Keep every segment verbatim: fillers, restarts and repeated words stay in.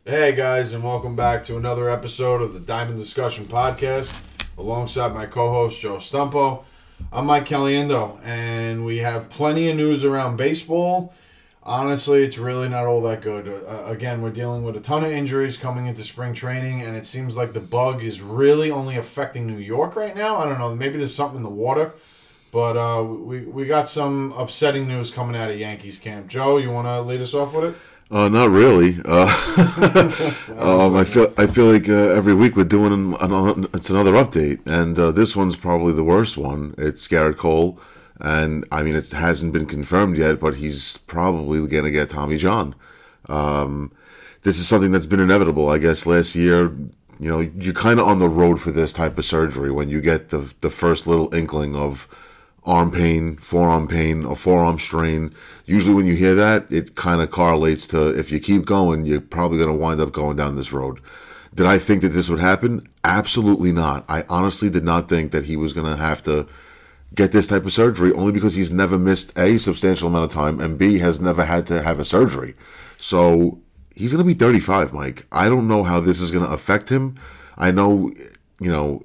Hey guys, and welcome back to another episode of the Diamond Discussion Podcast alongside my co-host Joe Stumpo. I'm Mike Caliendo, and we have plenty of news around baseball. Honestly, it's really not all that good. Uh, again, we're dealing with a ton of injuries coming into spring training, and it seems like the bug is really only affecting New York right now. I don't know, maybe there's something in the water, but uh, we, we got some upsetting news coming out of Yankees camp. Joe, you want to lead us off with it? Uh, not really. Uh, um, I feel I feel like uh, every week we're doing an, an, it's another update, and uh, this one's probably the worst one. It's Garrett Cole, and I mean it hasn't been confirmed yet, but he's probably going to get Tommy John. Um, this is something that's been inevitable, I guess. Last year, you know, you're kind of on the road for this type of surgery when you get the the first little inkling of arm pain, forearm pain, a forearm strain. Usually when you hear that, it kind of correlates to if you keep going, you're probably going to wind up going down this road. Did I think that this would happen? Absolutely not. I honestly did not think that he was going to have to get this type of surgery, only because he's never missed A, substantial amount of time, and B, has never had to have a surgery. So he's going to be thirty-five, Mike. I don't know how this is going to affect him. I know, you know,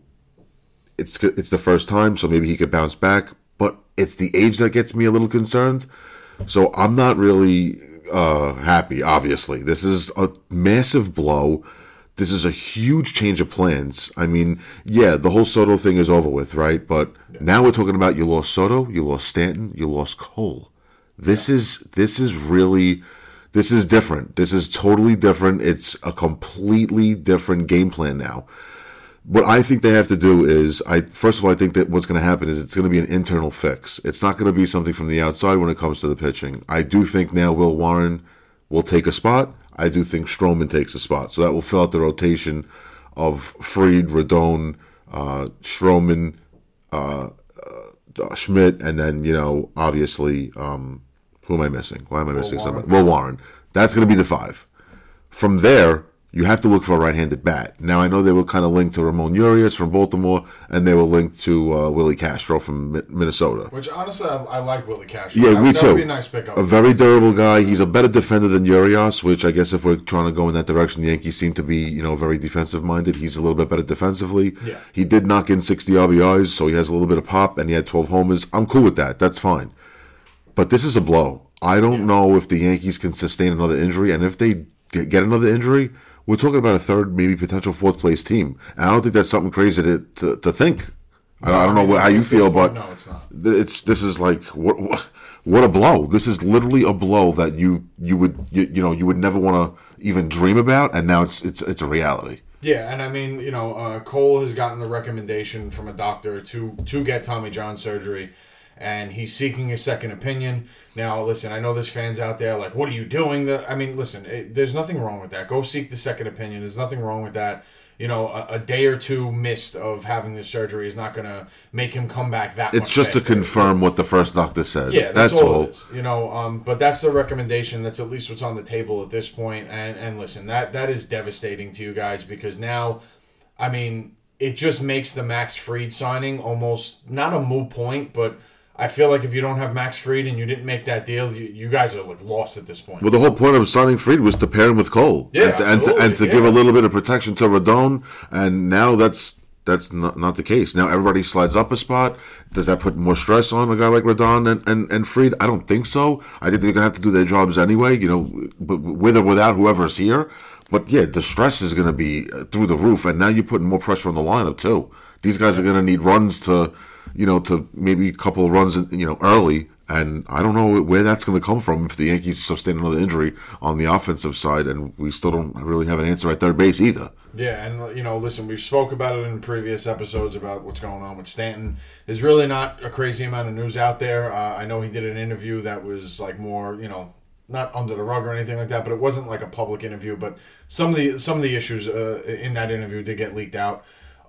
it's it's the first time, so maybe he could bounce back. But it's the age that gets me a little concerned. So I'm not really uh, happy, obviously. This is a massive blow. This is a huge change of plans. I mean, yeah, the whole Soto thing is over with, right? But yeah. Now we're talking about you lost Soto, you lost Stanton, you lost Cole. This yeah. is this is really, this is different. This is totally different. It's a completely different game plan now. What I think they have to do is, I first of all, I think that what's going to happen is it's going to be an internal fix. It's not going to be something from the outside when it comes to the pitching. I do think now Will Warren will take a spot. I do think Stroman takes a spot. So that will fill out the rotation of Fried, Rodon, uh, Stroman, uh, uh, Schmidt, and then, you know, obviously, um, who am I missing? Why am I missing somebody? Will Warren. That's going to be the five. From there, you have to look for a right-handed bat. Now, I know they were kind of linked to Ramon Urias from Baltimore, and they were linked to uh, Willie Castro from Mi- Minnesota. Which, honestly, I, I like Willie Castro. Yeah, that, me that too. Would be a nice pickup. A very durable guy. He's a better defender than Urias, which I guess if we're trying to go in that direction, the Yankees seem to be, you know, very defensive-minded. He's a little bit better defensively. Yeah. He did knock in sixty R B Is, so he has a little bit of pop, and he had twelve homers. I'm cool with that. That's fine. But this is a blow. I don't yeah. know if the Yankees can sustain another injury, and if they get another injury, we're talking about a third, maybe potential fourth-place team. And I don't think that's something crazy to to, to think. No, I, I don't know I mean, how you feel, but no, it's not. It's this is like what, what what a blow. This is literally a blow that you you would you, you know you would never want to even dream about, and now it's it's it's a reality. Yeah, and I mean, you know, uh, Cole has gotten the recommendation from a doctor to to get Tommy John surgery, and he's seeking a second opinion. Now, listen, I know there's fans out there like, what are you doing? The, I mean, listen, it, there's nothing wrong with that. Go seek the second opinion. There's nothing wrong with that. You know, a, a day or two missed of having this surgery is not going to make him come back that it's much It's just faster. to confirm what the first doctor said. Yeah, that's, that's all, all. It is. You know, um, but that's the recommendation. That's at least what's on the table at this point. And, and listen, that that is devastating to you guys because now, I mean, it just makes the Max Fried signing almost, not a moot point, but I feel like if you don't have Max Fried and you didn't make that deal, you, you guys are like lost at this point. Well, the whole point of signing Fried was to pair him with Cole, yeah, and to, and to, and to yeah. give a little bit of protection to Rodon. And now that's that's not, not the case. Now everybody slides up a spot. Does that put more stress on a guy like Rodon and, and, and Fried? I don't think so. I think they're gonna have to do their jobs anyway. You know, with or without whoever's here. But yeah, the stress is going to be through the roof, and now you're putting more pressure on the lineup too. These guys are going to need runs to. You know, to maybe a couple of runs, you know, early, and I don't know where that's going to come from if the Yankees sustain another injury on the offensive side, and we still don't really have an answer at third base either. Yeah, and you know, listen, we've spoke about it in previous episodes about what's going on with Stanton. There's really not a crazy amount of news out there. Uh, I know he did an interview that was like more, you know, not under the rug or anything like that, but it wasn't like a public interview. But some of the some of the issues uh, in that interview did get leaked out.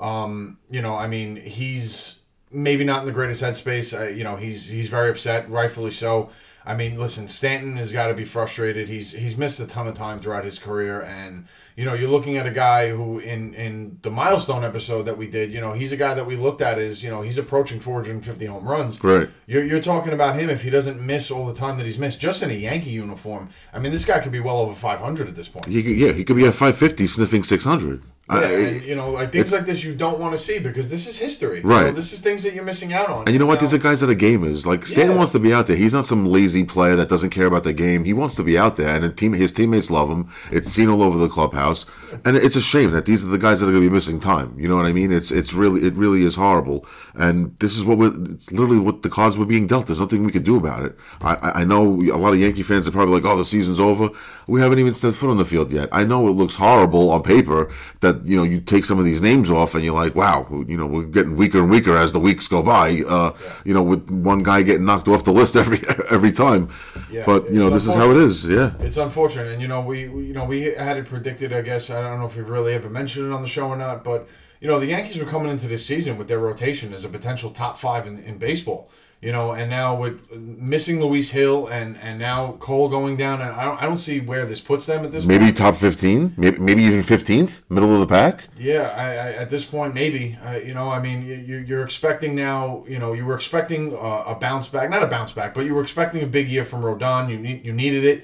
Um, you know, I mean, he's maybe not in the greatest headspace. Uh, you know, he's he's very upset, rightfully so. I mean, listen, Stanton has got to be frustrated. He's he's missed a ton of time throughout his career, and you know, you're looking at a guy who, in, in the milestone episode that we did, you know, he's a guy that we looked at as, you know, he's approaching four hundred fifty home runs. Right. You're, you're talking about him if he doesn't miss all the time that he's missed, just in a Yankee uniform. I mean, this guy could be well over five hundred at this point. He could, yeah, he could be at five fifty sniffing six hundred. Yeah, I, and, you know, like things like this you don't want to see because this is history. Right. You know, this is things that you're missing out on. And you know what? You These are guys that are gamers. Like, Stanton Yeah. wants to be out there. He's not some lazy player that doesn't care about the game. He wants to be out there, and the team, his teammates love him. It's seen all over the clubhouse. And it's a shame that these are the guys that are going to be missing time. You know what I mean? It's it's really it really is horrible. And this is what we're, it's literally what the cards were being dealt. There's nothing we could do about it. I, I know a lot of Yankee fans are probably like, oh, the season's over. We haven't even set foot on the field yet. I know it looks horrible on paper that, you know, you take some of these names off and you're like, wow, you know, we're getting weaker and weaker as the weeks go by, uh, yeah. you know, with one guy getting knocked off the list every every time. Yeah, but, you know, this is how it is. Yeah. It's unfortunate. And, you know, we, we, you know, we had it predicted, I guess. I don't know if we've really ever mentioned it on the show or not, but, you know, the Yankees were coming into this season with their rotation as a potential top five in, in baseball. You know, and now with missing Luis Hill and, and now Cole going down, and I don't I don't see where this puts them at this maybe point. Maybe top fifteen, maybe, maybe even fifteenth, middle of the pack. Yeah, I, I, at this point, maybe. Uh, you know, I mean, you, you're expecting now. You know, you were expecting uh, a bounce back, not a bounce back, but you were expecting a big year from Rodon. You need you needed it,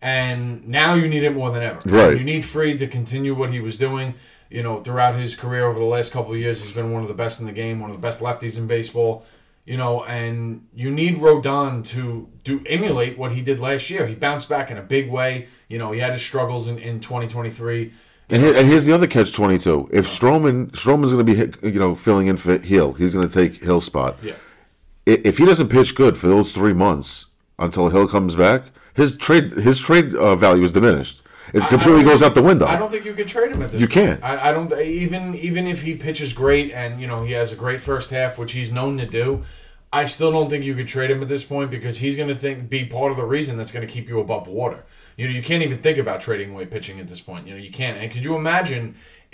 and now you need it more than ever. Right. You need Fried to continue what he was doing. You know, throughout his career over the last couple of years, he's been one of the best in the game, one of the best lefties in baseball. You know, and you need Rodon to do emulate what he did last year. He bounced back in a big way. You know, he had his struggles in, in twenty twenty-three. And, here, and here's the other catch twenty-two. If Stroman Stroman's going to be, you know, filling in for Hill, he's going to take Hill's spot. Yeah. If he doesn't pitch good for those three months until Hill comes back, his trade his trade uh, value is diminished. It completely goes out the window. I don't think you can trade him at this you point. You can't. I, I don't even even if he pitches great and, you know, he has a great first half, which he's known to do, I still don't think you could trade him at this point because he's going to think be part of the reason that's going to keep you above water. You know, you can't even think about trading away pitching at this point. You know, you can't. And could you imagine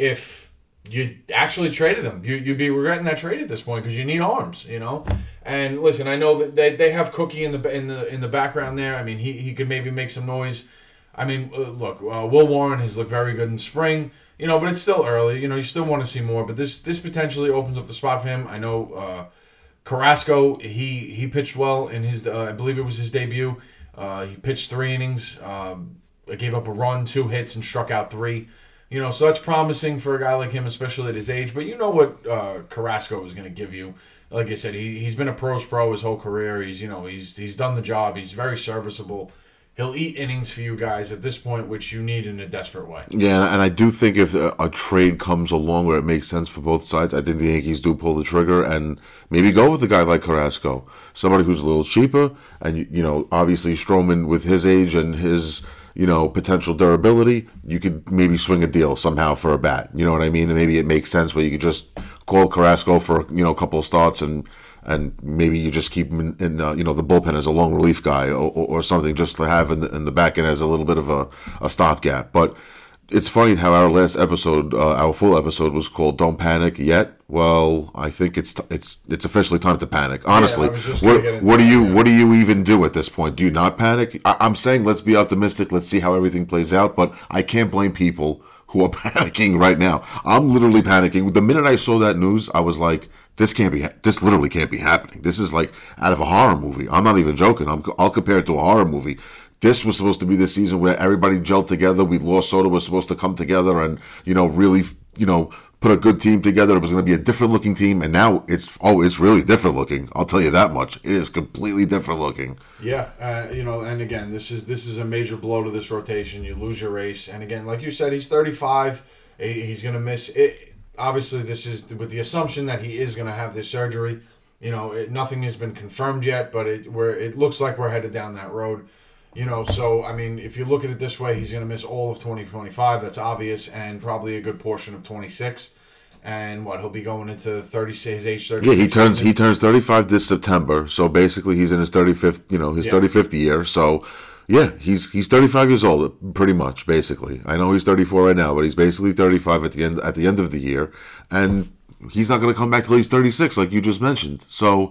if you actually traded him? You, you'd be regretting that trade at this point because you need arms. You know. And listen, I know that they, they have Cookie in the in the in the background there. I mean, he he could maybe make some noise. I mean, uh, look, uh, Will Warren has looked very good in spring. You know, but it's still early. You know, you still want to see more. But this this potentially opens up the spot for him. I know. Uh, Carrasco, he, he pitched well in his, uh, I believe it was his debut. Uh, he pitched three innings, um, gave up a run, two hits, and struck out three. You know, so that's promising for a guy like him, especially at his age. But you know what uh, Carrasco is going to give you. Like I said, he he's been a pros pro his whole career. He's you know he's he's done the job. He's very serviceable. He'll eat innings for you guys at this point, which you need in a desperate way. Yeah, and I do think if a, a trade comes along where it makes sense for both sides, I think the Yankees do pull the trigger and maybe go with a guy like Carrasco, somebody who's a little cheaper, and you, you know, obviously Stroman with his age and his you know potential durability, you could maybe swing a deal somehow for a bat. You know what I mean? And maybe it makes sense where you could just call Carrasco for you know a couple of starts and. And maybe you just keep him in, in uh, you know, the bullpen as a long relief guy or, or, or something just to have in the, in the back end as a little bit of a, a stopgap. But it's funny how our last episode, uh, our full episode, was called "Don't Panic Yet." Well, I think it's t- it's it's officially time to panic. Honestly, yeah, what what do you that, yeah. what do you even do at this point? Do you not panic? I, I'm saying let's be optimistic. Let's see how everything plays out. But I can't blame people who are panicking right now. I'm literally panicking. The minute I saw that news, I was like, this can't be, this literally can't be happening. This is like out of a horror movie. I'm not even joking. I'm, I'll compare it to a horror movie. This was supposed to be the season where everybody gelled together. We lost Soto was supposed to come together and, you know, really, you know, put a good team together. It was going to be a different looking team. And now it's, oh, it's really different looking. I'll tell you that much. It is completely different looking. Yeah. Uh, you know, and again, this is, this is a major blow to this rotation. You lose your ace. And again, like you said, he's thirty-five. He's going to miss it. Obviously, this is with the assumption that he is going to have this surgery. You know, it, nothing has been confirmed yet, but it where it looks like we're headed down that road. You know, so, I mean, if you look at it this way, he's going to miss all of twenty twenty-five. That's obvious, and probably a good portion of twenty-six. And what, he'll be going into thirty, his age thirty-six. Yeah, he turns season. he turns thirty-five this September. So basically, he's in his thirty-fifth, you know, his yeah. thirty-fifth year. So yeah, he's he's thirty-five years old, pretty much. Basically, I know he's thirty-four right now, but he's basically thirty-five at the end at the end of the year, and he's not going to come back till he's thirty-six, like you just mentioned. So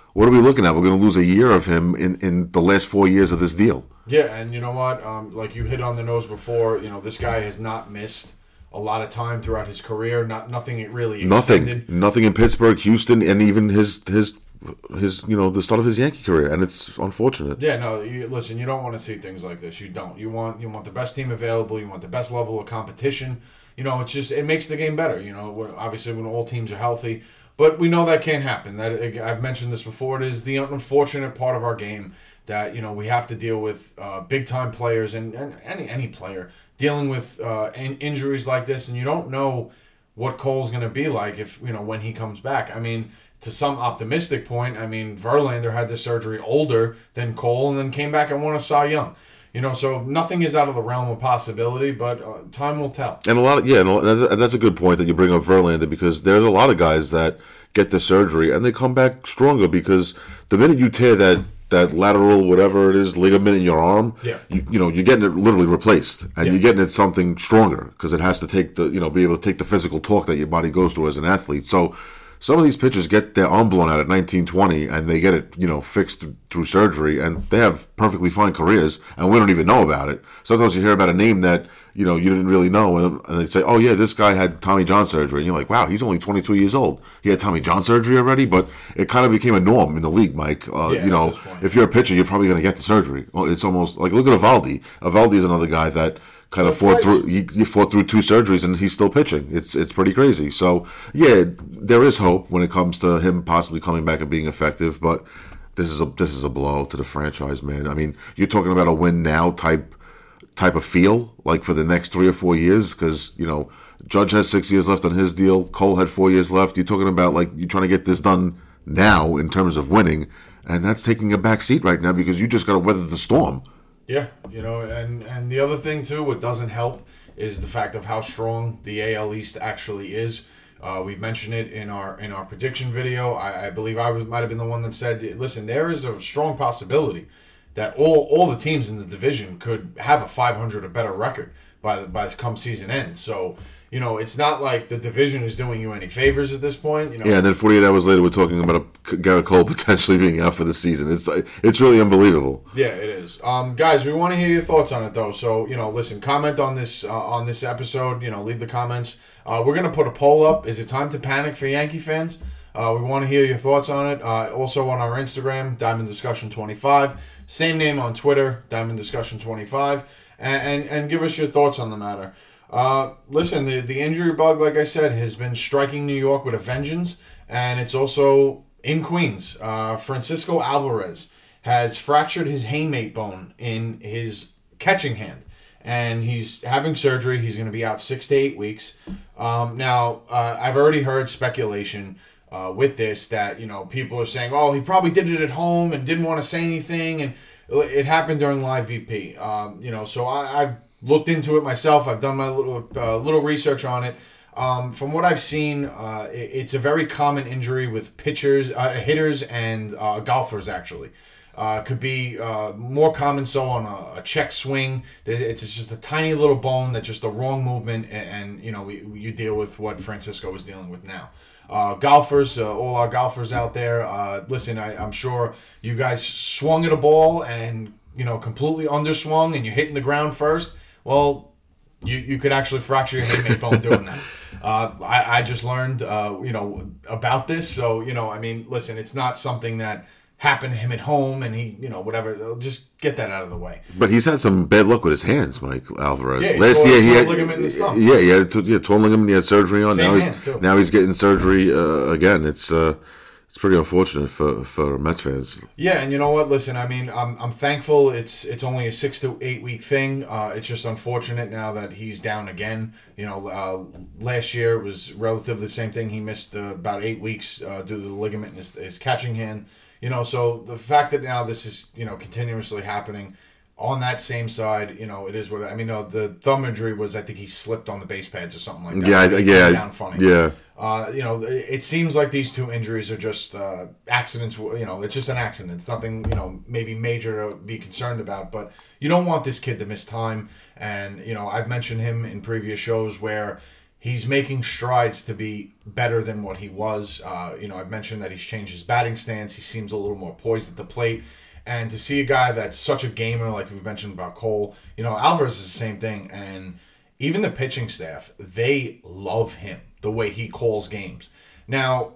what are we looking at? We're going to lose a year of him in, in the last four years of this deal. Yeah, and you know what? Um, like you hit on the nose before, you know, this guy has not missed a lot of time throughout his career. Not nothing really extended. Nothing. Nothing in Pittsburgh, Houston, and even his his his you know the start of his Yankee career, and it's unfortunate. Yeah, no. You, listen, you don't want to see things like this. You don't. You want you want the best team available. You want the best level of competition. You know, it's just it makes the game better. You know, when, obviously when all teams are healthy, but we know that can't happen. That I've mentioned this before. It is the unfortunate part of our game that you know we have to deal with uh, big time players and, and any any player dealing with uh, in, injuries like this, and you don't know what Cole's going to be like if you know when he comes back. I mean, to some optimistic point, I mean Verlander had the surgery older than Cole, and then came back and won a Cy Young. You know, so nothing is out of the realm of possibility, but uh, time will tell. And a lot of yeah, and that's a good point that you bring up Verlander, because there's a lot of guys that get the surgery and they come back stronger, because the minute you tear that that lateral whatever it is ligament in your arm, yeah. you, you know you're getting it literally replaced, and yeah. you're getting it something stronger, because it has to take the you know be able to take the physical talk that your body goes through as an athlete. So some of these pitchers get their arm blown out at nineteen, twenty, and they get it, you know, fixed th- through surgery, and they have perfectly fine careers, and we don't even know about it. Sometimes you hear about a name that, you know, you didn't really know, and, and they say, oh, yeah, this guy had Tommy John surgery. And you're like, wow, he's only twenty-two years old. He had Tommy John surgery already? But it kind of became a norm in the league, Mike. Uh, yeah, you know, if you're a pitcher, you're probably going to get the surgery. Well, it's almost like, look at Evaldi. Evaldi is another guy that kind of fought through. He, he fought through two surgeries, and he's still pitching. It's it's pretty crazy. So yeah, there is hope when it comes to him possibly coming back and being effective. But this is a this is a blow to the franchise, man. I mean, you're talking about a win now type type of feel, like for the next three or four years, because you know Judge has six years left on his deal. Cole had four years left. You're talking about like you're trying to get this done now in terms of winning, and that's taking a back seat right now because you just got to weather the storm. Yeah, you know, and, and the other thing, too, what doesn't help is the fact of how strong the A L East actually is. Uh, we mentioned it in our in our prediction video. I, I believe I was, might have been the one that said, listen, there is a strong possibility that all, all the teams in the division could have a five hundred or better record by the, by the come season end. So, you know, it's not like the division is doing you any favors at this point. You know? Yeah, and then forty-eight hours later, we're talking about a Garrett Cole potentially being out for the season. It's it's really unbelievable. Yeah, it is. Um, guys, we want to hear your thoughts on it, though. So, you know, listen, comment on this uh, on this episode. You know, leave the comments. Uh, we're going to put a poll up. Is it time to panic for Yankee fans? Uh, we want to hear your thoughts on it. Uh, also on our Instagram, Diamond Discussion twenty-five. Same name on Twitter, Diamond Discussion twenty-five. And, and, and give us your thoughts on the matter. Uh, listen, the, the injury bug, like I said, has been striking New York with a vengeance, and it's also in Queens. Uh, Francisco Alvarez has fractured his hamate bone in his catching hand, and he's having surgery. He's going to be out six to eight weeks. Um, now, uh, I've already heard speculation uh, with this that, you know, people are saying, oh, he probably did it at home and didn't want to say anything, and it happened during Live V P. Um, you know, so I, I've looked into it myself. I've done my little uh, little research on it. Um, from what I've seen, uh, it, it's a very common injury with pitchers, uh, hitters, and uh, golfers. Actually, uh, could be uh, more common so on a, a check swing. It's just a tiny little bone that's just a wrong movement, and, and you know we, you deal with what Francisco is dealing with now. Uh, golfers, uh, all our golfers out there, uh, listen, I, I'm sure you guys swung at a ball and, you know, completely underswung and you're hitting the ground first. Well, you, you could actually fracture your hamate bone doing that. Uh, I, I just learned, uh, you know, about this. So, you know, I mean, listen, it's not something that happened to him at home and he, you know, whatever. Just get that out of the way. But he's had some bad luck with his hands, Mike Alvarez. Yeah, Last tore, year he had ligament in his thumb. Yeah, he had yeah, torn ligament. He had surgery on. Same now hand, he's too. now he's getting surgery uh, again. It's uh, it's pretty unfortunate for, for Mets fans. Yeah, and you know what? Listen, I mean, I'm I'm thankful. It's it's only a six to eight week thing. Uh, it's just unfortunate now that he's down again. You know, uh, last year it was relatively the same thing. He missed uh, about eight weeks uh, due to the ligament in his, his catching hand. You know, so the fact that now this is, you know, continuously happening on that same side, you know, it is what I mean. No, the thumb injury was, I think he slipped on the base pads or something like that. Yeah, It yeah, came down funny. yeah. Uh, you know, it, it seems like these two injuries are just uh, accidents. You know, it's just an accident. It's nothing, you know, maybe major to be concerned about. But you don't want this kid to miss time. And you know, I've mentioned him in previous shows where he's making strides to be better than what he was. Uh, you know, I've mentioned that he's changed his batting stance. He seems a little more poised at the plate. And to see a guy that's such a gamer, like we mentioned about Cole, you know, Alvarez is the same thing. And even the pitching staff, they love him, the way he calls games. Now,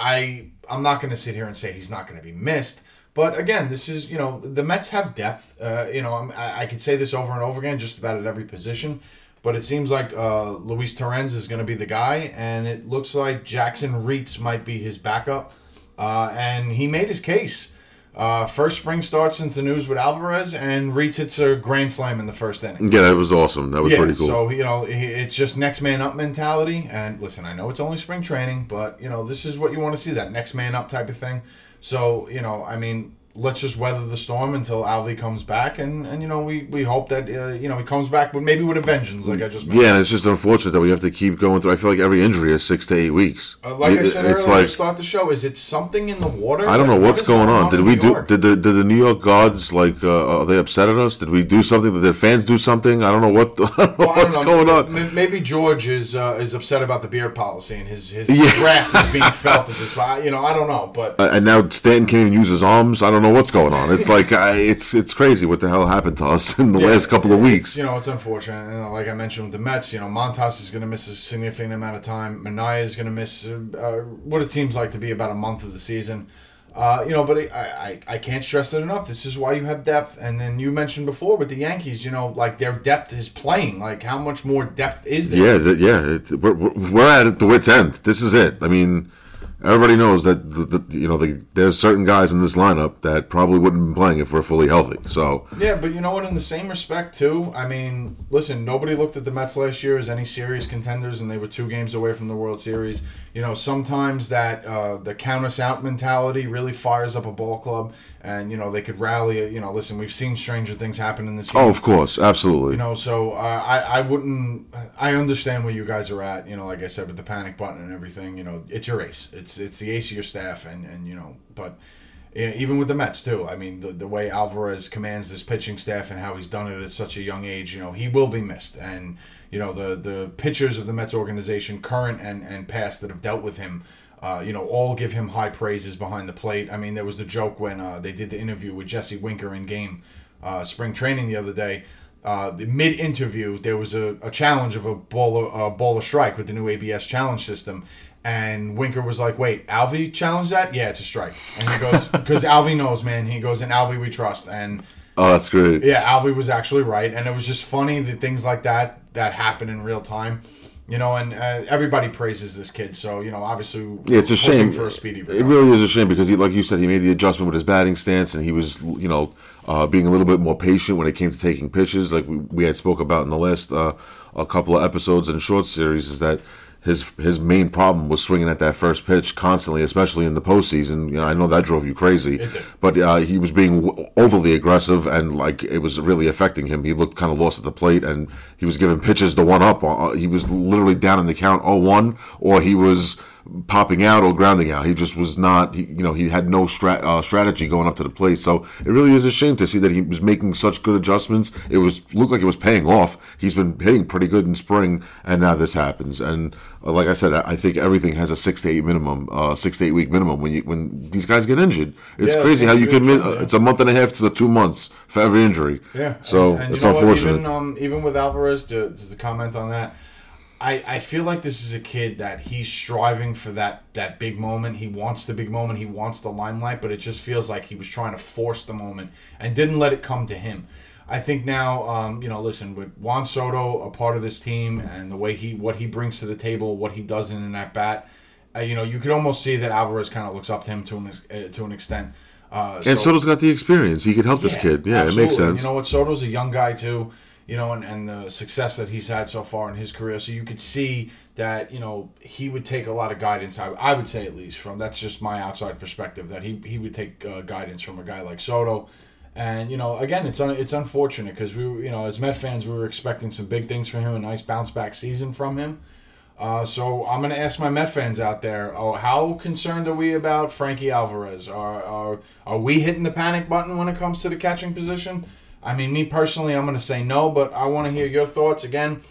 I, I'm not going to sit here and say he's not going to be missed. But again, this is, you know, the Mets have depth. Uh, you know, I'm, I, I could say this over and over again, just about at every position. But it seems like uh, Luis Torrens is going to be the guy. And it looks like Jackson Reitz might be his backup. Uh, and he made his case. Uh, first spring start since the news with Alvarez, and Reitz hits a grand slam in the first inning. Yeah, that was awesome. That was yeah, pretty cool. So, you know, it's just next man up mentality. And listen, I know it's only spring training, but, you know, this is what you want to see, that next man up type of thing. So, you know, I mean, let's just weather the storm until Alvy comes back, and, and you know, we, we hope that, uh, you know, he comes back with maybe with a vengeance, like I just mentioned. Yeah, and it's just unfortunate that we have to keep going through. I feel like every injury is six to eight weeks. Uh, like it, I said it's earlier like, to start the show, is it something in the water? I don't know Like, what's what is going on. Did in we New do? York? Did the did the New York gods like? Uh, are they upset at us? Did we do something? Did the fans do something? I don't know what. I don't know Well, I what's don't know. going on. M- Maybe George is uh, is upset about the beer policy, and his his Yeah. wrath is being felt at this. You know, I don't know, but Uh, and now Stanton can't even use his arms. I don't know what's going on. It's like I, it's it's crazy what the hell happened to us in the Yeah, last couple of it's- weeks. You know, it's unfortunate. And, uh, like I mentioned with the Mets, you know, Montas is going to miss a significant amount of time. Minaya is going to miss uh, uh, what it seems like to be about a month of the season. Uh, you know, but I, I I can't stress it enough. This is why you have depth. And then you mentioned before with the Yankees, you know, like their depth is playing. Like how much more depth is there? Yeah, the, yeah. It, we're, we're we're at the wit's end. This is it. I mean, everybody knows that the, the you know the, there's certain guys in this lineup that probably wouldn't be playing if we're fully healthy. So Yeah, but you know what? In the same respect, too, I mean, listen, nobody looked at the Mets last year as any serious contenders, and they were two games away from the World Series. You know, sometimes that uh, the count us out mentality really fires up a ball club, and, you know, they could rally. You know, listen, we've seen stranger things happen in this game. oh, of course, absolutely. You know, so uh, I, I wouldn't. I understand where you guys are at. You know, like I said, with the panic button and everything. You know, it's your ace. It's it's the ace of your staff, and, and you know, but yeah, even with the Mets too. I mean, the the way Alvarez commands this pitching staff and how he's done it at such a young age. You know, he will be missed, and you know the the pitchers of the Mets organization, current and and past, that have dealt with him. Uh, you know, all give him high praises behind the plate. I mean, there was the joke when uh, they did the interview with Jesse Winker in game uh, spring training the other day. Uh, the mid-interview, there was a, a challenge of a ball of, uh, ball of strike with the new A B S challenge system. And Winker was like, wait, Alvy challenged that? Yeah, it's a strike. And he goes, because Alvy knows, man. He goes, and Alvy we trust. And Oh, that's great. yeah, Alvy was actually right. And it was just funny that things like that, that happen in real time. You know, and uh, everybody praises this kid. So, you know, obviously, Yeah, it's a hoping shame. for a speedy It recovery. really is a shame because, he, like you said, he made the adjustment with his batting stance, and he was, you know, uh, being a little bit more patient when it came to taking pitches, like we, we had spoke about in the last uh, a couple of episodes and short series. Is that his his main problem was swinging at that first pitch constantly, especially in the postseason. You know, I know that drove you crazy, It did. but uh, he was being w- overly aggressive, and like it was really affecting him. He looked kind of lost at the plate, and he was giving pitches to one up. Uh, he was literally down in the count oh one, or he was popping out or grounding out. He just was not, he, you know, he had no strat, uh, strategy going up to the plate. So it really is a shame to see that he was making such good adjustments. It was looked like it was paying off. He's been hitting pretty good in spring, and now this happens. And uh, like I said, I, I think everything has a six to eight minimum, uh, six to eight week minimum when you when these guys get injured. It's Yeah, crazy it's how you can. true, Uh, yeah. It's a month and a half to the two months for every injury. Yeah. So and, and it's you know what? unfortunate. Even, um, even with Alvarez, to, to comment on that, I, I feel like this is a kid that he's striving for that, that big moment. He wants the big moment. He wants the limelight, but it just feels like he was trying to force the moment and didn't let it come to him. I think now, um, you know, listen, with Juan Soto a part of this team and the way he, what he brings to the table, what he does in an at bat, uh, you know, you could almost see that Alvarez kind of looks up to him to an ex- uh, to an extent. Uh, And so- Soto's got the experience. He could help this kid. Yeah, absolutely. it makes sense. You know what? Soto's a young guy too, you know, and, and the success that he's had so far in his career. So you could see that, you know, he would take a lot of guidance. I, I would say, at least from that's just my outside perspective, that he he would take uh, guidance from a guy like Soto. And you know, again, it's un, it's unfortunate because we, were, you know, as Met fans, we were expecting some big things from him, a nice bounce back season from him. Uh, so I'm going to ask my Met fans out there, oh, how concerned are we about Frankie Alvarez? Are, are are we hitting the panic button when it comes to the catching position? I mean, me personally, I'm going to say no, but I want to hear your thoughts. Again,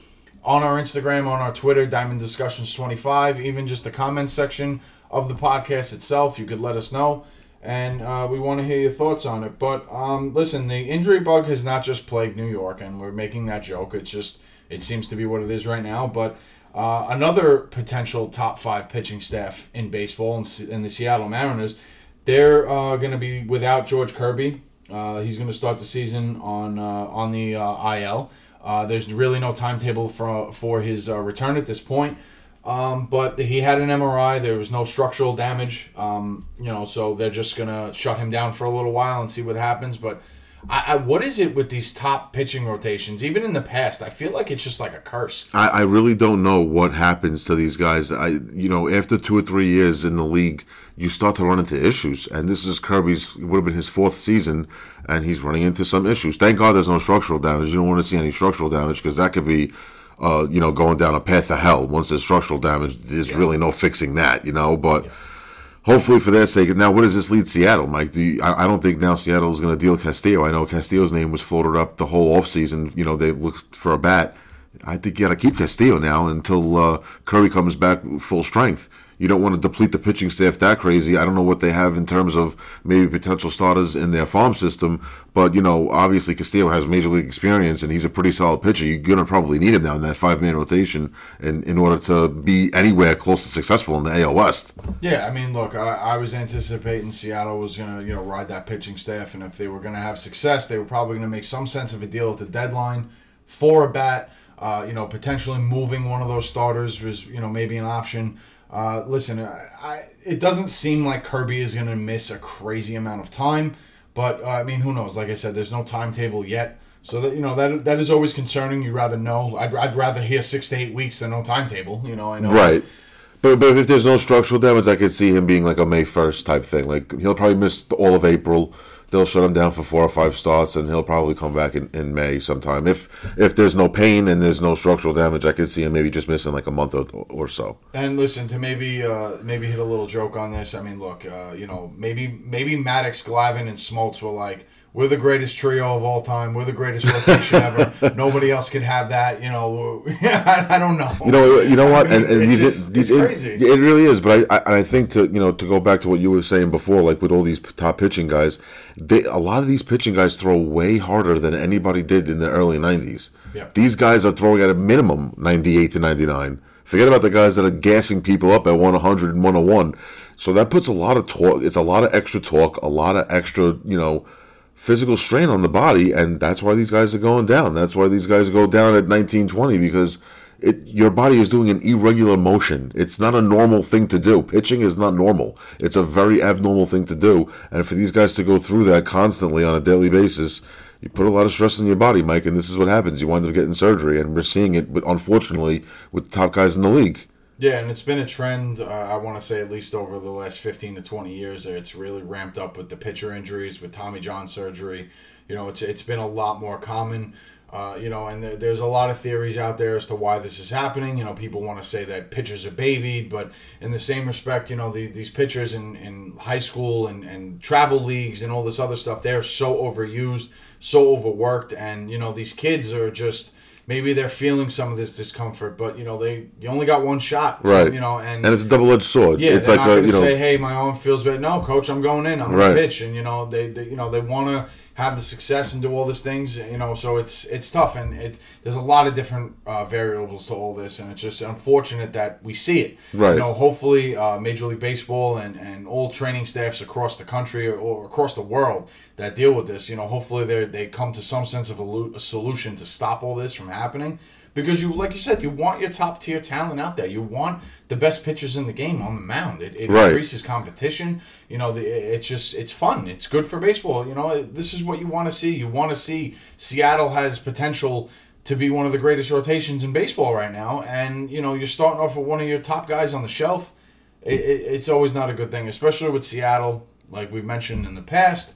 on our Instagram, on our Twitter, Diamond Discussions twenty-five, even just the comments section of the podcast itself. You could let us know, and uh, we want to hear your thoughts on it. But um, listen, the injury bug has not just plagued New York, and we're making that joke. It's just, it seems to be what it is right now. But uh, another potential top five pitching staff in baseball, in, in the Seattle Mariners, they're uh, going to be without George Kirby. Uh, he's going to start the season on uh, on the uh, I L. Uh, there's really no timetable for for his uh, return at this point. Um, but he had an M R I. There was no structural damage. Um, you know, so they're just gonna shut him down for a little while and see what happens. But I, I, what is it with these top pitching rotations? Even in the past, I feel like it's just like a curse. I, I really don't know what happens to these guys. I, you know, after two or three years in the league, you start to run into issues. And this is Kirby's, it would have been his fourth season, and he's running into some issues. Thank God there's no structural damage. You don't want to see any structural damage because that could be, uh, you know, going down a path to hell. Once there's structural damage, there's yeah. really no fixing that, you know. But yeah. hopefully for their sake. Now, where does this lead Seattle, Mike? Do you, I, I don't think now Seattle is going to deal Castillo. I know Castillo's name was floated up the whole offseason. You know, they looked for a bat. I think you got to keep Castillo now until uh, Curry comes back full strength. You don't want to deplete the pitching staff that crazy. I don't know what they have in terms of maybe potential starters in their farm system, but, you know, obviously Castillo has major league experience, and he's a pretty solid pitcher. You're going to probably need him now in that five-man rotation in, in order to be anywhere close to successful in the A L West. Yeah, I mean, look, I, I was anticipating Seattle was going to, you know, ride that pitching staff, and if they were going to have success, they were probably going to make some sense of a deal at the deadline for a bat. Uh, you know, potentially moving one of those starters was, you know, maybe an option. Uh, listen, I, I, it doesn't seem like Kirby is going to miss a crazy amount of time, but uh, I mean, who knows? Like I said, there's no timetable yet, so that you know that that is always concerning. You'd rather know. I'd, I'd rather hear six to eight weeks than no timetable. You know, I know. Right, but but if there's no structural damage, I could see him being like a May first type thing. Like he'll probably miss all of April. They'll shut him down for four or five starts, and he'll probably come back in, in May sometime. If if there's no pain and there's no structural damage, I could see him maybe just missing like a month or, or so. And listen, to maybe uh, maybe hit a little joke on this. I mean, look, uh, you know, maybe maybe Maddox, Glavine, and Smoltz were like, we're the greatest trio of all time. We're the greatest rotation ever. Nobody else can have that. You know, I, I don't know. You know, you know what? I mean, and, and it's these, just, these, it's it, crazy. It really is. But I, I, I think to you know to go back to what you were saying before, like with all these top pitching guys, they a lot of these pitching guys throw way harder than anybody did in the early nineties. Yep. These guys are throwing at a minimum ninety-eight to ninety-nine. Forget about the guys that are gassing people up at one hundred and one oh one. So that puts a lot of torque. It's a lot of extra torque, a lot of extra, you know, physical strain on the body, and that's why these guys are going down. That's why these guys go down at nineteen, twenty, because it your body is doing an irregular motion. It's not a normal thing to do. Pitching is not normal. It's a very abnormal thing to do, and for these guys to go through that constantly on a daily basis, you put a lot of stress on your body, Mike, and this is what happens. You wind up getting surgery, and we're seeing it, but unfortunately, with the top guys in the league. Yeah, and it's been a trend, uh, I want to say at least over the last fifteen to twenty years. It's really ramped up with the pitcher injuries, with Tommy John surgery. You know, it's it's been a lot more common. Uh, you know, and there, there's a lot of theories out there as to why this is happening. You know, people want to say that pitchers are babied, but in the same respect, you know, the, these pitchers in, in high school and, and travel leagues and all this other stuff, they're so overused, so overworked, and, you know, these kids are just... Maybe they're feeling some of this discomfort, but you know they you only got one shot, so, right? You know, and and it's a double-edged sword. Yeah, it's they're like not a, going to you know, say, "Hey, my arm feels bad." No, coach, I'm going in. I'm right. going to pitch, and you know they, they you know they want to have the success and do all these things. You know, so it's it's tough, and it there's a lot of different uh, variables to all this, and it's just unfortunate that we see it. Right. You know, hopefully, uh, Major League Baseball and, and all training staffs across the country or, or across the world that deal with this, you know, hopefully they they come to some sense of a, lo- a solution to stop all this from happening. Because you, like you said, you want your top tier talent out there. You want the best pitchers in the game on the mound. It, it right. increases competition. You know, the, it's just it's fun. It's good for baseball. You know, this is what you want to see. You want to see Seattle has potential to be one of the greatest rotations in baseball right now. And you know, you're starting off with one of your top guys on the shelf. It, it, it's always not a good thing, especially with Seattle. Like we've mentioned in the past,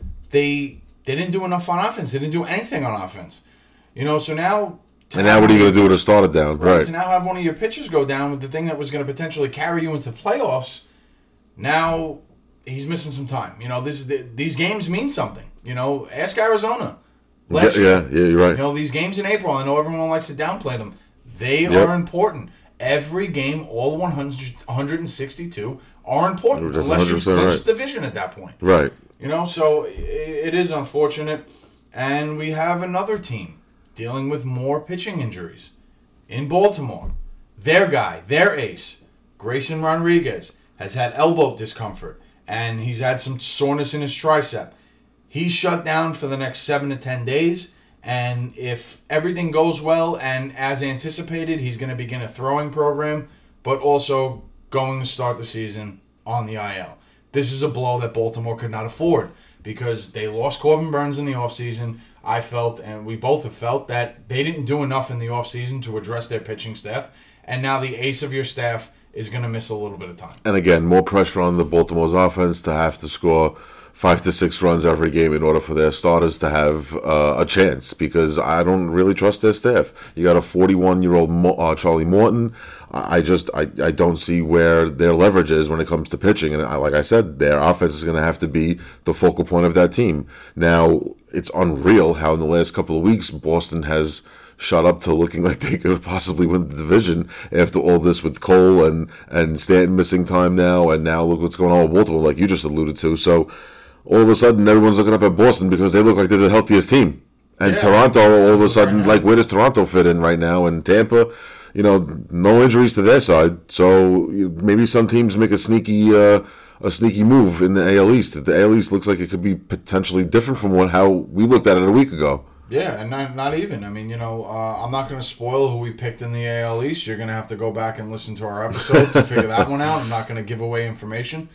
they they didn't do enough on offense. They didn't do anything on offense. You know, so now. And now what are you going to do to start it down? Right. right. To now have one of your pitchers go down with the thing that was going to potentially carry you into playoffs, now he's missing some time. You know, this is the, these games mean something. You know, ask Arizona. Yeah, yeah, yeah, you're right. You know, these games in April, I know everyone likes to downplay them. They yep. are important. Every game, all one hundred, one hundred sixty-two, are important. That's unless you clinch right. the division at that point. Right. You know, so it, it is unfortunate. And we have another team dealing with more pitching injuries. In Baltimore, their guy, their ace, Grayson Rodriguez, has had elbow discomfort. And he's had some soreness in his tricep. He's shut down for the next seven to ten days. And if everything goes well and as anticipated, he's going to begin a throwing program, but also going to start the season on the I L. This is a blow that Baltimore could not afford because they lost Corbin Burns in the offseason. I felt, and we both have felt, that they didn't do enough in the offseason to address their pitching staff. And now the ace of your staff is going to miss a little bit of time. And again, more pressure on the Baltimore's offense to have to score five to six runs every game in order for their starters to have uh, a chance, because I don't really trust their staff. You got a forty-one-year-old uh, Charlie Morton. I just I, I don't see where their leverage is when it comes to pitching. And I, like I said, their offense is going to have to be the focal point of that team. Now, it's unreal how in the last couple of weeks Boston has shot up to looking like they could possibly win the division after all this with Cole and, and Stanton missing time now, and now look what's going on with Baltimore, like you just alluded to. So all of a sudden, everyone's looking up at Boston because they look like they're the healthiest team. And yeah. Toronto, all of a sudden, like, where does Toronto fit in right now? And Tampa, you know, no injuries to their side. So maybe some teams make a sneaky uh, a sneaky move in the A L East. The A L East looks like it could be potentially different from what how we looked at it a week ago. Yeah, and not, not even. I mean, you know, uh, I'm not going to spoil who we picked in the A L East. You're going to have to go back and listen to our episode to figure that one out. I'm not going to give away information.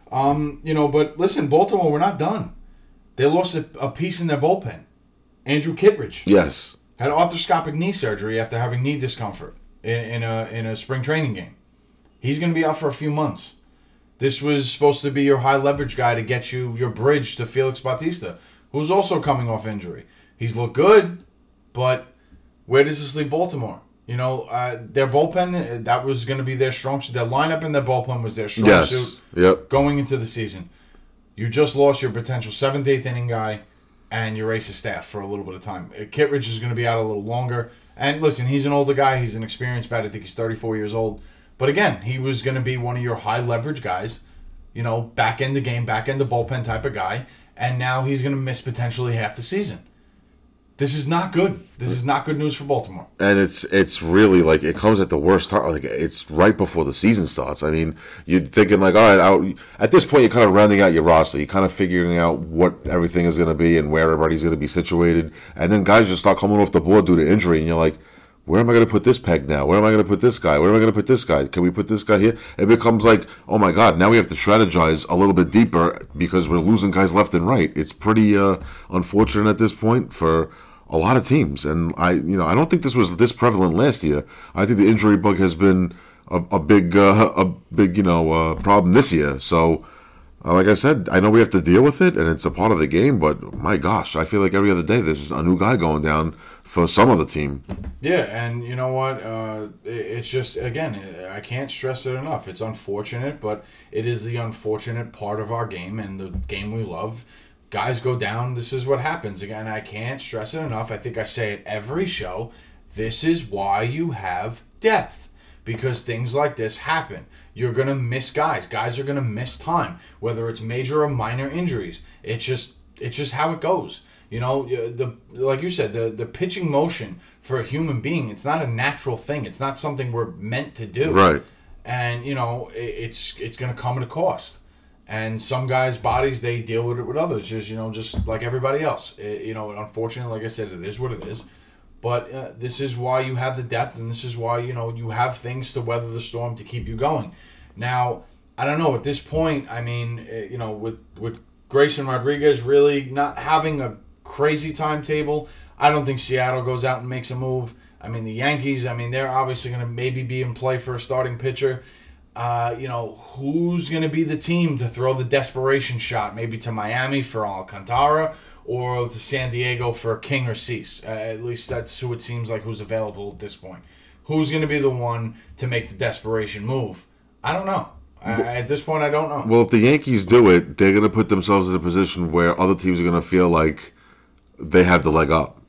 Um, you know, but listen, Baltimore, we're not done. They lost a, a piece in their bullpen. Andrew Kittredge. Yes. Had arthroscopic knee surgery after having knee discomfort in, in a in a spring training game. He's going to be out for a few months. This was supposed to be your high leverage guy to get you your bridge to Felix Bautista, who's also coming off injury. He's looked good, but where does this leave Baltimore? You know, uh, their bullpen, that was going to be their strong suit. Their lineup in their bullpen was their strong yes. suit yep. going into the season. You just lost your potential seventh, eighth inning guy and your ace of staff for a little bit of time. Kittredge is going to be out a little longer. And listen, he's an older guy. He's an experienced vet. I think he's thirty-four years old. But again, he was going to be one of your high leverage guys, you know, back in the game, back in the bullpen type of guy. And now he's going to miss potentially half the season. This is not good. This is not good news for Baltimore. And it's it's really like it comes at the worst time. Like it's right before the season starts. I mean, you're thinking like, all right, I'll, at this point, you're kind of rounding out your roster. You're kind of figuring out what everything is going to be and where everybody's going to be situated. And then guys just start coming off the board due to injury, and you're like, where am I going to put this peg now? Where am I going to put this guy? Where am I going to put this guy? Can we put this guy here? It becomes like, oh my God, now we have to strategize a little bit deeper because we're losing guys left and right. It's pretty uh, unfortunate at this point for a lot of teams, and I, you know, I don't think this was this prevalent last year. I think the injury bug has been a, a big, uh, a big, you know, uh, problem this year. So, uh, like I said, I know we have to deal with it, and it's a part of the game. But my gosh, I feel like every other day there's a new guy going down for some of the team. Yeah, and you know what? Uh, it, it's just again, I can't stress it enough. It's unfortunate, but it is the unfortunate part of our game and the game we love. Guys go down, this is what happens. Again, I can't stress it enough. I think I say it every show. This is why you have depth. Because things like this happen. You're going to miss guys. Guys are going to miss time. Whether it's major or minor injuries. It's just it's just how it goes. You know, the like you said, the, the pitching motion for a human being, it's not a natural thing. It's not something we're meant to do. Right. And, you know, it, it's it's going to come at a cost. And some guys' bodies, they deal with it with others, just, you know, just like everybody else. It, you know, unfortunately, like I said, it is what it is. But uh, this is why you have the depth, and this is why, you know, you have things to weather the storm to keep you going. Now, I don't know, at this point, I mean, you know, with, with Grayson Rodriguez really not having a crazy timetable, I don't think Seattle goes out and makes a move. I mean, the Yankees, I mean, they're obviously going to maybe be in play for a starting pitcher. Uh, you know, who's going to be the team to throw the desperation shot? Maybe to Miami for Alcantara or to San Diego for King or Cease. Uh, at least that's who it seems like who's available at this point. Who's going to be the one to make the desperation move? I don't know. I, at this point, I don't know. Well, if the Yankees do it, they're going to put themselves in a position where other teams are going to feel like they have the leg up.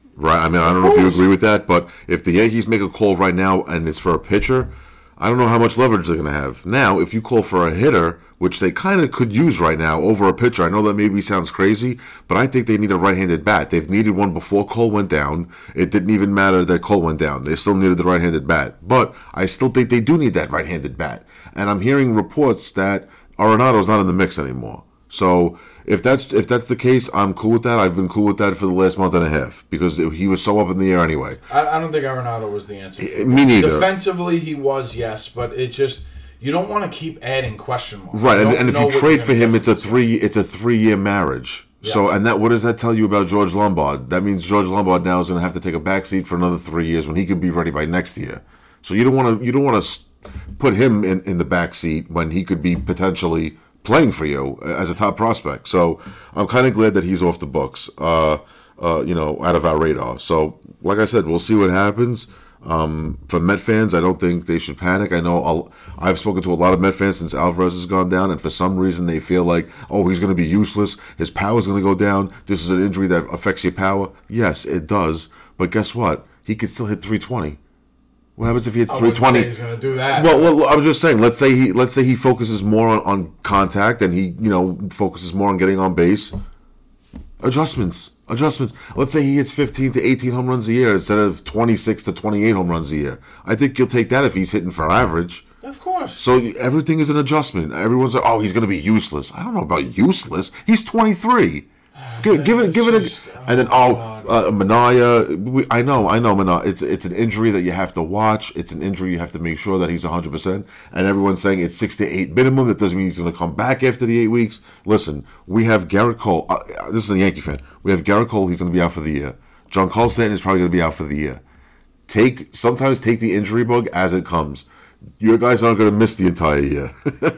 Right. I mean, I Of don't know if you course. agree with that, but if the Yankees make a call right now and it's for a pitcher, I don't know how much leverage they're going to have. Now, if you call for a hitter, which they kind of could use right now over a pitcher, I know that maybe sounds crazy, but I think they need a right-handed bat. They've needed one before Cole went down. It didn't even matter that Cole went down. They still needed the right-handed bat. But I still think they do need that right-handed bat. And I'm hearing reports that Arenado's not in the mix anymore. So if that's if that's the case, I'm cool with that. I've been cool with that for the last month and a half because he was so up in the air anyway. I, I don't think Arenado was the answer. Me neither. Defensively, he was, yes, but it just you don't want to keep adding question marks. Right, You and, don't and if know you what trade you're for gonna him, get it's a from this guy. three it's a three year marriage. So Yeah. and that what does that tell you about George Lombard? That means George Lombard now is going to have to take a backseat for another three years when he could be ready by next year. So you don't want to you don't want to put him in, in the backseat when he could be potentially playing for you as a top prospect. So I'm kind of glad that he's off the books, uh, uh, you know, out of our radar. So like I said, we'll see what happens. Um, for Met fans, I don't think they should panic. I know I'll, I've spoken to a lot of Met fans since Alvarez has gone down, and for some reason they feel like, oh, he's going to be useless. His power's going to go down. This is an injury that affects your power. Yes, it does. But guess what? He could still hit three twenty. What happens if he hits I three wouldn't say twenty? he's going to do that. Well, well, I was just saying. Let's say he let's say he focuses more on, on contact, and he you know focuses more on getting on base. Adjustments, adjustments. Let's say he hits fifteen to eighteen home runs a year instead of twenty-six to twenty-eight home runs a year. I think you'll take that if he's hitting for average. Of course. So everything is an adjustment. Everyone's like, "Oh, he's going to be useless." I don't know about useless. He's twenty-three. Give, give it, give it, a, and then oh, uh, Manaya. We, I know, I know, Manaya. It's it's an injury that you have to watch. It's an injury you have to make sure that he's one hundred percent. And everyone's saying it's six to eight minimum. That doesn't mean he's going to come back after the eight weeks. Listen, we have Garrett Cole. Uh, this is a Yankee fan. We have Garrett Cole. He's going to be out for the year. John Stanton is probably going to be out for the year. Take sometimes take the injury bug as it comes. Your guys aren't going to miss the entire year.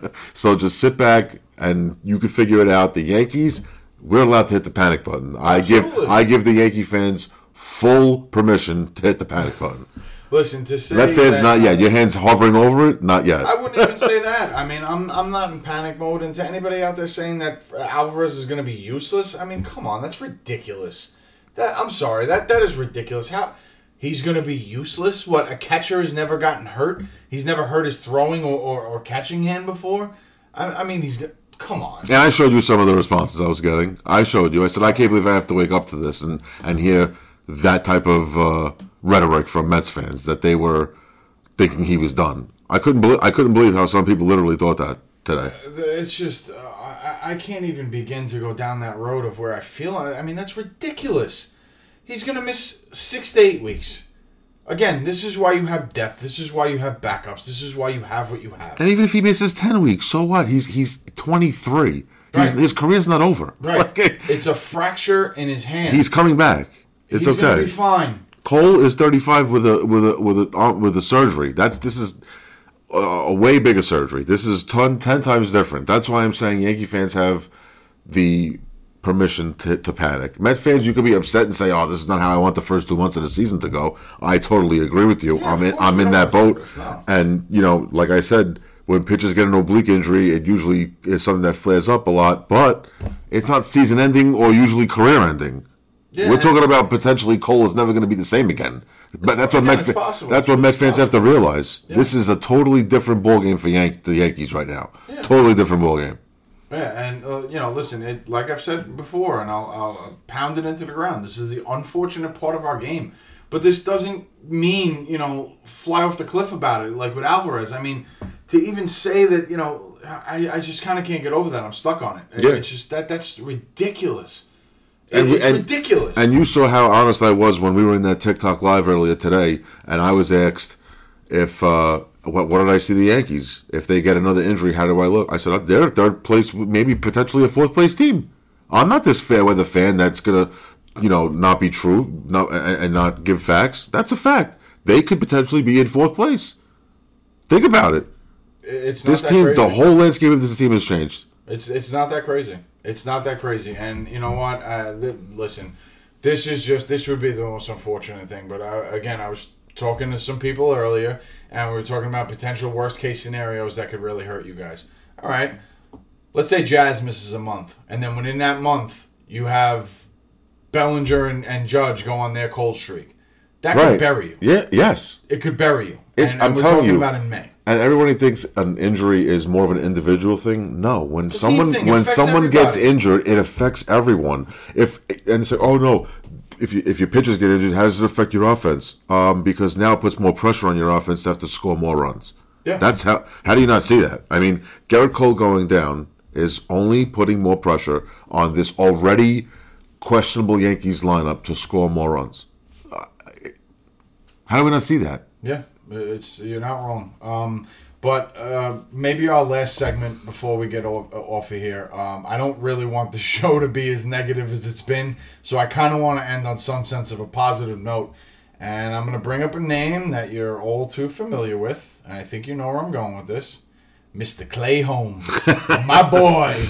So just sit back and you can figure it out. The Yankees. We're allowed to hit the panic button. I Absolutely. give I give the Yankee fans full permission to hit the panic button. Listen, to say Met fans, that, not yet. Your hands hovering over it, not yet. I wouldn't even say that. I mean, I'm I'm not in panic mode. And to anybody out there saying that Alvarez is going to be useless, I mean, come on, that's ridiculous. That I'm sorry, that that is ridiculous. How he's going to be useless? What, a catcher has never gotten hurt? He's never hurt his throwing or, or, or catching hand before? I, I mean, he's come on. And I showed you some of the responses I was getting. I showed you. I said, I can't believe I have to wake up to this and, and hear that type of uh, rhetoric from Mets fans that they were thinking he was done. I couldn't believe I couldn't believe how some people literally thought that today. It's just uh, I, I can't even begin to go down that road of where I feel. I mean, that's ridiculous. He's going to miss six to eight weeks. Again, this is why you have depth. This is why you have backups. This is why you have what you have. And even if he misses ten weeks, so what? He's he's twenty-three. He's, Right. His career's not over. Right. Like, It's a fracture in his hand. he's coming back. It's He's gonna okay. be fine. Cole is thirty-five with a with a with a uh, with a surgery. That's this is a, a way bigger surgery. This is ton, ten times different. That's why I'm saying Yankee fans have the permission to, to panic. Met fans, you could be upset and say, "Oh, this is not how I want the first two months of the season to go." I totally agree with you. Yeah, I'm of in. course I'm we in don't that wanna boat. see this, no. And you know, like I said, when pitchers get an oblique injury, it usually is something that flares up a lot. But it's not season ending or usually career ending. Yeah, We're and- talking about potentially Cole is never going to be the same again. But that's what yeah, Met it's fa- possible. that's what Met It's fans have to possible. realize. This is a totally different ballgame for Yank- the Yankees right now. Yeah. Totally different ballgame. Yeah, and uh, you know, listen, it, like I've said before, and I'll, I'll pound it into the ground. This is the unfortunate part of our game, but this doesn't mean you know fly off the cliff about it like with Alvarez. I mean, to even say that you know, I, I just kind of can't get over that. I'm stuck on it. Yeah. It's just that that's ridiculous. And we- it's and- ridiculous. And you saw how honest I was when we were in that TikTok live earlier today, and I was asked if uh, what what did I see the Yankees if they get another injury? How do I look? I said they're third place, maybe potentially a fourth place team. I'm not this fair weather fan that's gonna, you know, not be true, not and and not give facts. That's a fact. They could potentially be in fourth place. Think about it. it's not This that team, crazy. the whole landscape of this team has changed. It's it's not that crazy. It's not that crazy. And you know what? Uh, th- listen, this is just this would be the most unfortunate thing. But I, again, I was talking to some people earlier, and we were talking about potential worst case scenarios that could really hurt you guys. All right, let's say Jazz misses a month, and then within that month you have Bellinger and, and Judge go on their cold streak. That right. could bury you. Yeah. Yes. It could bury you. It, and, and I'm we're telling talking you. about in May. And everybody thinks an injury is more of an individual thing. No, when It's a someone team thing. It when affects someone gets everybody. injured, it affects everyone. If and say, oh no, if you if your pitchers get injured, how does it affect your offense? Um, because now it puts more pressure on your offense to have to score more runs. Yeah. That's how. How do you not see that? I mean, Garrett Cole going down is only putting more pressure on this already questionable Yankees lineup to score more runs. Uh, how do we not see that? Yeah, it's you're not wrong. Um, but uh, maybe our last segment before we get off, off of here. Um, I don't really want the show to be as negative as it's been, so I kind of want to end on some sense of a positive note. And I'm going to bring up a name that you're all too familiar with. And I think you know where I'm going with this. Mister Clay Holmes. My boy.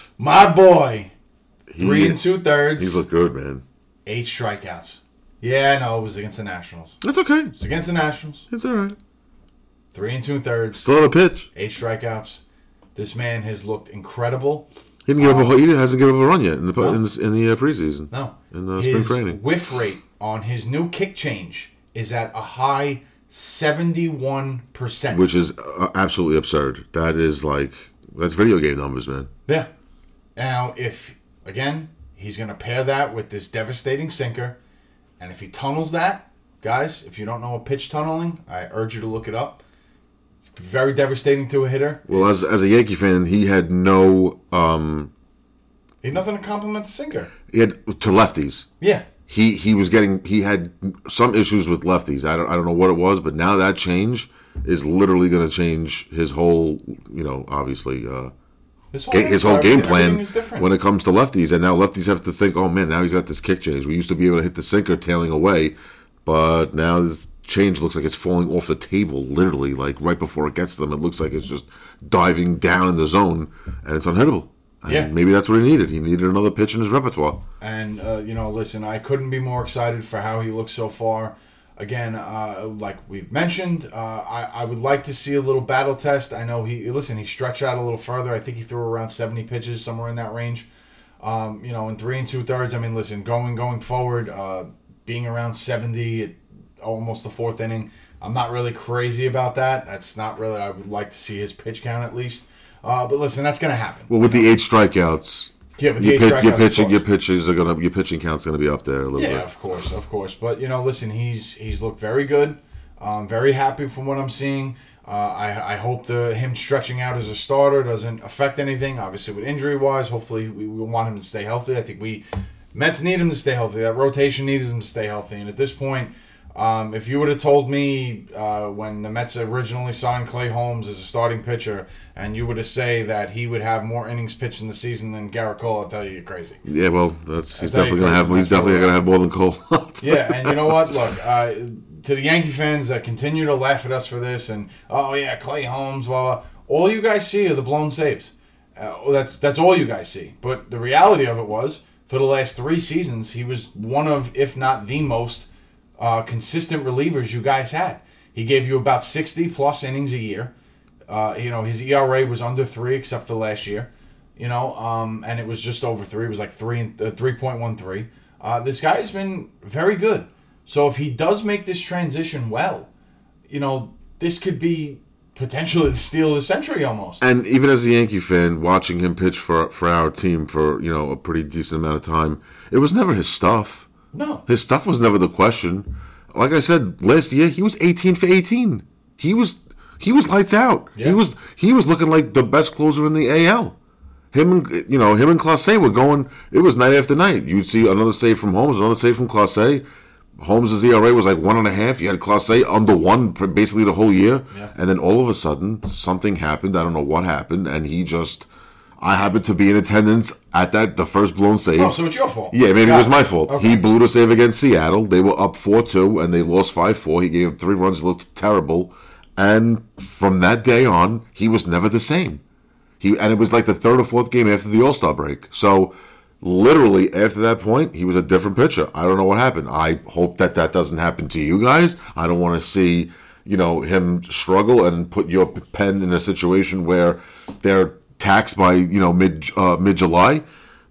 My boy. Three He- and two thirds. He's looked good, man. Eight strikeouts. Yeah, no, it was against the Nationals. That's okay. It was against the Nationals. It's all right. Three and two thirds. Still on a pitch. Eight strikeouts. This man has looked incredible. He didn't give Um, up. A, he hasn't given up a run yet in the No. in the, in the uh, preseason. No. In the spring His training. whiff rate on his new kick change is at a high seventy-one percent. Which is uh, absolutely absurd. That is like that's video game numbers, man. Yeah. Now, if, again, he's going to pair that with this devastating sinker, and if he tunnels that, guys, if you don't know what pitch tunneling, I urge you to look it up. It's very devastating to a hitter. Well, as as a Yankee fan, he had no um, He had nothing to compliment the sinker. he had to lefties. Yeah. He he was getting he had some issues with lefties. I don't I don't know what it was, but now that change is literally going to change his whole, you know, obviously uh, His whole, ga- his whole game everything plan is different. when it comes to lefties. And now lefties have to think, oh man, now he's got this kick change. We used to be able to hit the sinker tailing away, but now this change looks like it's falling off the table, literally, like right before it gets to them. It looks like it's just diving down in the zone, and it's unhittable. And Yeah. maybe that's what he needed. He needed another pitch in his repertoire. And, uh, you know, listen, I couldn't be more excited for how he looks so far. Again, uh, like we've mentioned, uh, I, I would like to see a little battle test. I know he, listen, he stretched out a little further. I think he threw around seventy pitches, somewhere in that range. Um, you know, in three and two thirds, I mean, listen, going going forward, uh, being around seventy at almost the fourth inning, I'm not really crazy about that. That's not really, I would like to see his pitch count at least. Uh, but listen, that's going to happen. Well, with the eight strikeouts, Yeah, but the your, eight pit, strikeouts, your of pitching, course. your pitches are gonna, your pitching count's gonna be up there a little Yeah, bit. of course, of course. But you know, listen, he's he's looked very good. Um, very happy from what I'm seeing. Uh, I I hope the him stretching out as a starter doesn't affect anything. Obviously, with injury wise, hopefully we, we want him to stay healthy. I think we Mets need him to stay healthy. That rotation needs him to stay healthy. And at this point, um, if you would have told me uh, when the Mets originally signed Clay Holmes as a starting pitcher, and you would have said that he would have more innings pitched in the season than Garrett Cole, I'll tell you you're crazy. Yeah, well, that's he's tell you definitely gonna have. crazy, He's that's definitely what gonna have more than Cole. Yeah, and you know what? Look, uh, to the Yankee fans that continue to laugh at us for this, and oh yeah, Clay Holmes, blah blah. All you guys see are the blown saves. Uh, that's that's all you guys see. But the reality of it was, for the last three seasons, he was one of, if not the most, uh, consistent relievers you guys had. He gave you about sixty plus innings a year. Uh, you know, his E R A was under three except for last year. You know, um, and it was just over three. It was like three and uh, three point one three. Uh, this guy has been very good. So if he does make this transition well, you know, this could be potentially the steal of the century almost. And even as a Yankee fan, watching him pitch for for our team for you know a pretty decent amount of time, it was never his stuff. No. His stuff was never the question. Like I said last year, he was eighteen for eighteen. He was he was lights out. Yeah. He was he was looking like the best closer in the A L. Him and you know him and Clase were going. It was night after night. You'd see another save from Holmes, another save from Clase. Holmes' E R A was like one and a half. You had Clase under one for basically the whole year, Yeah. and then all of a sudden something happened. I don't know what happened, and he just. I happened to be in attendance at that the first blown save. Oh, so it's your fault. Yeah, maybe Got it was it. my fault. Okay. He blew the save against Seattle. They were up four two, and they lost five four. He gave up three runs. It looked terrible. And from that day on, he was never the same. He And it was like the third or fourth game after the All-Star break. So, literally, after that point, he was a different pitcher. I don't know what happened. I hope that that doesn't happen to you guys. I don't want to see, you know, him struggle and put your pen in a situation where they're taxed by, you know, mid uh, mid-July.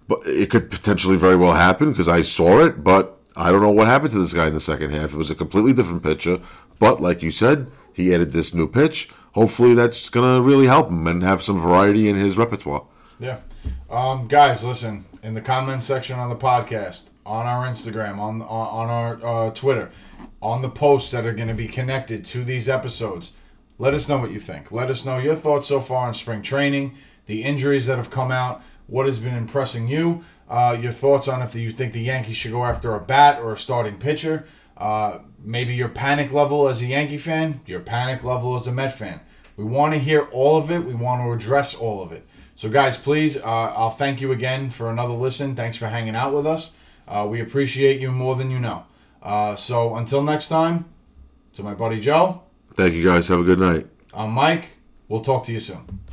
but it could potentially very well happen because I saw it, but I don't know what happened to this guy in the second half. It was a completely different pitcher, but like you said, he added this new pitch. Hopefully that's going to really help him and have some variety in his repertoire. Yeah. Um, guys, listen, in the comment section on the podcast, on our Instagram, on, on, on our uh, Twitter, on the posts that are going to be connected to these episodes, let us know what you think. Let us know your thoughts so far on spring training, the injuries that have come out, what has been impressing you, uh, your thoughts on if you think the Yankees should go after a bat or a starting pitcher, uh, maybe your panic level as a Yankee fan, your panic level as a Met fan. We want to hear all of it. We want to address all of it. So, guys, please, uh, I'll thank you again for another listen. Thanks for hanging out with us. Uh, we appreciate you more than you know. Uh, so, until next time, to my buddy Joe. Thank you, guys. Have a good night. I'm Mike. We'll talk to you soon.